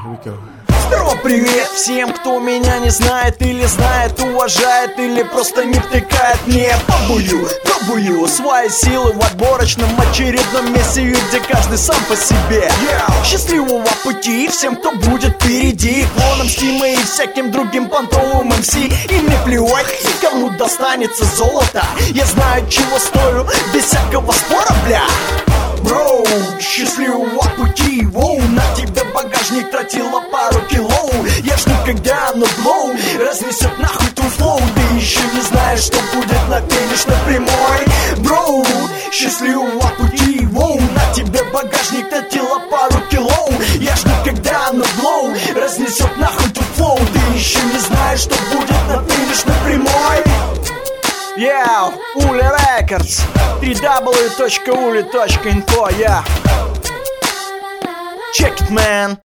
Сперва привет всем, кто меня не знает или знает, уважает или просто не втыкает. Не пробую свои силы в отборочном очередном месте, где каждый сам по себе. Счастливого пути всем, кто будет впереди, клонам Стима и всяким другим понтовым МС. И не плевать, кому достанется золото, я знаю, чего стою, без всякого спора, бля. Броу, счастливого пути, воу, на тебя багажник тратила пару кило. Я ж никогда, но блоу разнесет нахуй твой флоу. Ты еще не знаешь, что будет на финишной прямой. Броу, счастливого пути, воу, на тебя багажник тратила пару кило. Я ж никогда, но блоу разнесет нахуй твой флоу. Ты еще не знаешь, что будет на финишной прямой. Yeah, Uli Records, www.uli.info, yeah. Check it, man.